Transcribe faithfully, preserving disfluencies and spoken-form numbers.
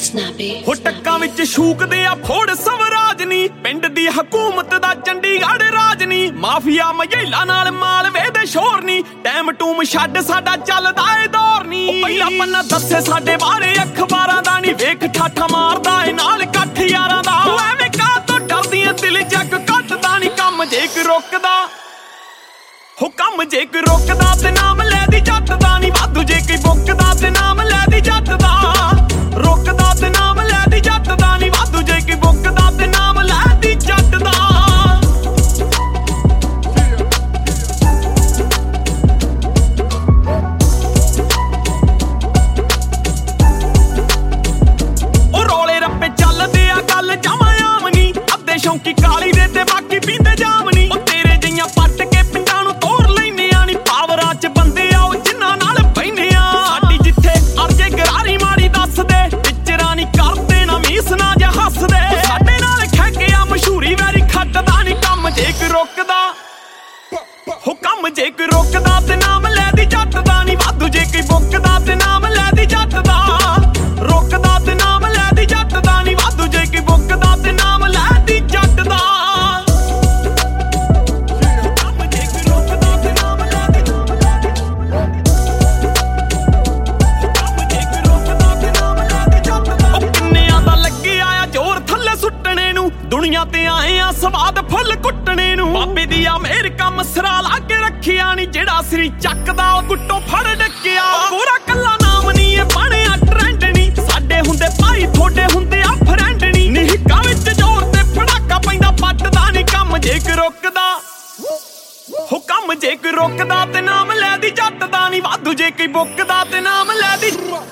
ਹੋ ਟੱਕਾਂ ਵਿੱਚ ਸ਼ੂਕਦੇ ਆ ਫੋੜ ਸਵਰਾਜ ਨੀ, ਪਿੰਡ ਦੀ ਹਕੂਮਤ ਦਾ ਚੰਡੀਗੜ੍ਹ ਰਾਜ ਨੀ, ਮਾਫੀਆ ਮਝੇਲਾ ਨਾਲ ਮਾਲਵੇ ਦੇ ਸ਼ੋਰ ਨੀ, ਟੈਮ ਟੂਮ ਛੱਡ ਸਾਡਾ ਚੱਲਦਾ ਏ ਦੌਰ ਨੀ। ਪਹਿਲਾ ਪੰਨਾ ਦੱਸੇ ਸਾਡੇ ਬਾਰੇ ਅਖਬਾਰਾਂ ਦਾ ਨੀ, ਵੇਖ ਠਾਠਾ ਮਾਰਦਾ ਏ ਨਾਲ ਇਕੱਠ ਯਾਰਾਂ ਦਾ। ਐਵੇਂ ਕਾਹ ਤੋਂ ਡਰਦੀਆਂ ਦਿਲ ਜੱਗ ਕੱਟਦਾ ਨੀ, ਕੰਮ ਜੇ ਇੱਕ ਰੁਕਦਾ ਹੋ ਕੰਮ ਜੇ ਕੋਈ ਰੁਕਦਾ ਤੇ ਨਾਮ ਲੈ ਦੀ ਜੱਟ ਦਾ ਨੀ, ਵਾਧੂ ਜੇ ਕੋਈ ਬੁੱਕਦਾ ਤੇ ਨਾਮ ਲੈ ਦੀ ਜੱਟ ਦਾ, ਰੁਕਦਾ ਤੇ ਨਾਮ ਲੈ ਦੀ ਜੱਟ ਦਾ ਨੀ, ਵਾਧੂ ਜੇ ਕੋਈ ਬੁੱਕਦਾ ਤੇ ਨਾਮ ਲੈ ਦੀ ਜੱਟ ਦਾ। ਉਹ ਰੋਲੇ ਰੱਪੇ ਚੱਲਦੇ ਆ ਗੱਲ ਜਮਾਂ ਆਮ ਨੀ, ਅੱਧੇ ਸ਼ੌਂਕੀ ਕਾਲੀ ਦੇ ਤੇ ਬਾਕੀ ਪੀਂਦੇ ਜਾਮ ਨੀ। ਉਹ ਤੇਰੇ ਜਿਹੀਆਂ ਪੱਟ ਕੇ ਪਿੰਡਾਂ ਨੂੰ ਤੋੜ ਲੈਨੇ ਆ ਨੀ, ਪਾਵਰਾਂ ਚ ਬੰਦੇ ਆ ਉਹ ਜਿਨ੍ਹਾਂ ਨਾਲ ਬਹਿਨੇ ਆ। ਸਾਡੀ ਜਿੱਥੇ ਅਰਜੇ ਗਰਾਰੀ ਮਾੜੀ ਦੱਸਦੇ, ਟੀਚਰਾਂ ਨੀ ਕਰਦੇ ਨਾ ਮੀਸ ਨਾ ਜਾਂ ਹੱਸਦੇ। ਸਾਡੇ ਨਾਲ ਖੈਕਿਆ ਮਸ਼ਹੂਰੀ ਵੈਰੀ ਖੱਟਦਾ ਨੀ, ਕੰਮ ਜੇ ਕੋਈ ਰੁਕਦਾ ਹੋ ਕੰਮ ਜੇ ਕੋਈ ਰੁਕਦਾ ਤੇ ਨਾਮ ਲੈ ਦੀ ਜੱਟ ਦਾ ਨੀ, ਵਾਧੂ ਜੇ ਕੋਈ ਬੁੱਕਦਾ ਤੇ ਨਾਮ ਲੈ ਦੀ ਜੱਟ ਦਾ, ਰੁਕਦਾ ਤੇ ਨਾਮ ਲੈ ਦੀ ਜੱਟ ਦਾ ਨੀ, ਵਾਧੂ ਜੇ ਕੋਈ ਬੁੱਕਦਾ ਤੇ ਨਾਮ ਲੈ ਦੀ ਜੱਟ ਦਾ। ਦੁਨੀਆ ਤੇ ਆਏ ਆ ਸਵਾਦ ਫੁੱਲ ਕੁੱਟਣੇ ਨੂੰ, ਬਾਬੇ ਦੀ ਆ ਮੇਰ ਕੰਮ ਸਿਰਾ ਲਾ ਕੇ ਰੱਖਿਆ ਨੀ, ਜਿਹੜਾ ਸਰੀ ਚੱਕਦਾ ਉਹ ਗੁੱਟੋਂ ਫੜ ਡੱਕਿਆ। ਪੂਰਾ ਕੱਲਾ ਨਾਮ ਨੀ ਇਹ ਬਣਿਆ ਟ੍ਰੈਂਡ ਨੀ, ਸਾਡੇ ਹੁੰਦੇ ਭਾਈ ਥੋੜੇ ਹੁੰਦੇ ਆ ਫਰੈਂਡ ਨੀ। ਨਿੱਕਾ ਵਿੱਚ ਜ਼ੋਰ ਤੇ ਫੜਾਕਾ ਪੈਂਦਾ ਪੱਟਦਾ ਨੀ, ਕੰਮ ਜੇ ਕੋਈ ਰੁਕਦਾ ਹੋ ਕੰਮ ਜੇ ਕੋਈ ਰੁਕਦਾ ਤੇ ਨਾਮ ਲੈ ਦੀ ਜੱਟ ਦਾ ਨੀ, ਵਾਧੂ ਜੇ ਕੋਈ ਬੁੱਕਦਾ ਤੇ ਨਾਮ ਲੈ ਦੀ।